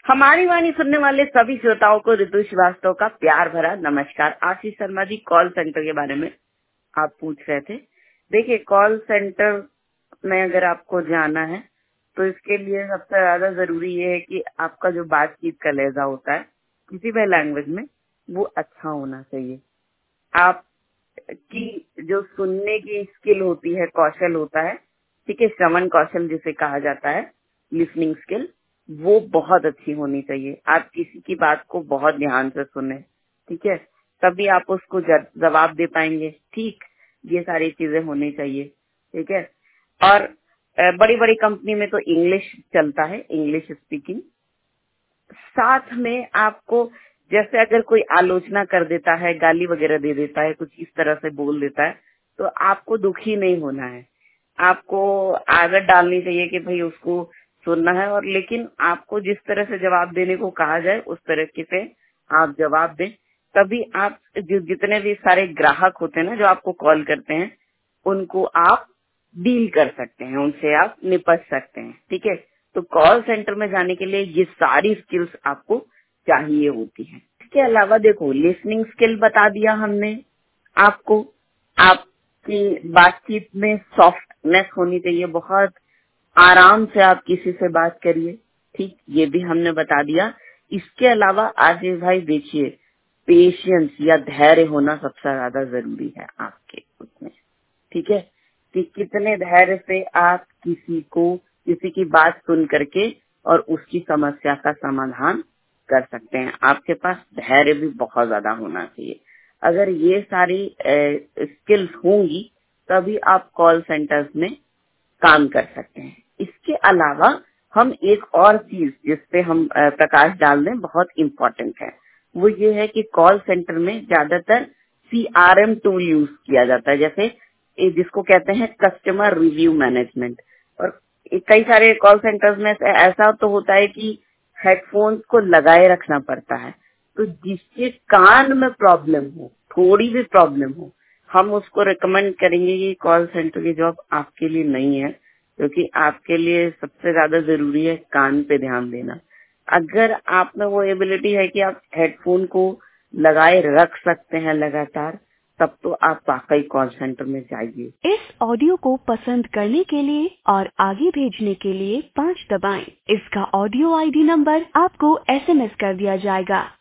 हमारी वाणी सुनने वाले सभी श्रोताओं को ऋतु श्रीवास्तव का प्यार भरा नमस्कार। आशीष शर्मा जी, कॉल सेंटर के बारे में आप पूछ रहे थे। देखिए, कॉल सेंटर में अगर आपको जाना है तो इसके लिए सबसे ज्यादा जरूरी ये है कि आपका जो बातचीत का लहजा होता है किसी भी लैंग्वेज में, वो अच्छा होना चाहिए। आपकी जो सुनने की स्किल होती है, कौशल होता है, ठीक है, श्रवण कौशल जिसे कहा जाता है, लिसनिंग स्किल, वो बहुत अच्छी होनी चाहिए। आप किसी की बात को बहुत ध्यान से सुने, ठीक है, तभी आप उसको जवाब दे पाएंगे। ठीक, ये सारी चीजें होनी चाहिए, ठीक है। और बड़ी बड़ी कंपनी में तो इंग्लिश चलता है, इंग्लिश स्पीकिंग। साथ में आपको, जैसे अगर कोई आलोचना कर देता है, गाली वगैरह दे देता है, कुछ इस तरह से बोल देता है, तो आपको दुखी नहीं होना है। आपको आदत डालनी चाहिए कि भाई उसको सुनना है, और लेकिन आपको जिस तरह से जवाब देने को कहा जाए उस तरीके से आप जवाब दें। तभी आप जितने भी सारे ग्राहक होते हैं ना, जो आपको कॉल करते हैं, उनको आप डील कर सकते हैं, उनसे आप निपट सकते हैं, ठीक है। तो कॉल सेंटर में जाने के लिए ये सारी स्किल्स आपको चाहिए होती हैं। इसके अलावा देखो, लिसनिंग स्किल बता दिया हमने आपको। आपकी बातचीत में सॉफ्टनेस होनी चाहिए, बहुत आराम से आप किसी से बात करिए, ठीक, ये भी हमने बता दिया। इसके अलावा आशीष भाई देखिए, पेशेंस या धैर्य होना सबसे ज्यादा जरूरी है आपके उसमें, ठीक है, कि कितने धैर्य से आप किसी की बात सुन करके और उसकी समस्या का समाधान कर सकते हैं। आपके पास धैर्य भी बहुत ज्यादा होना चाहिए। अगर ये सारी स्किल्स होंगी तभी आप कॉल सेंटर्स में काम कर सकते हैं। इसके अलावा हम एक और चीज जिसपे हम प्रकाश डाल दें, बहुत इम्पोर्टेंट है, वो ये है कि कॉल सेंटर में ज्यादातर CRM टूल यूज किया जाता है, जैसे जिसको कहते हैं कस्टमर रिव्यू मैनेजमेंट। और कई सारे कॉल सेंटर्स में ऐसा तो होता है कि हेडफोन्स को लगाए रखना पड़ता है, तो जिसके कान में प्रॉब्लम हो, थोड़ी भी प्रॉब्लम हो, हम उसको रिकमेंड करेंगे कि कॉल सेंटर की जॉब आपके लिए नहीं है, क्योंकि आपके लिए सबसे ज्यादा जरूरी है कान पे ध्यान देना। अगर आप में वो एबिलिटी है कि आप हेडफोन को लगाए रख सकते हैं लगातार, तब तो आप वाकई कॉल सेंटर में जाइए। इस ऑडियो को पसंद करने के लिए और आगे भेजने के लिए 5 दबाएं। इसका ऑडियो ID नंबर आपको SMS कर दिया जाएगा।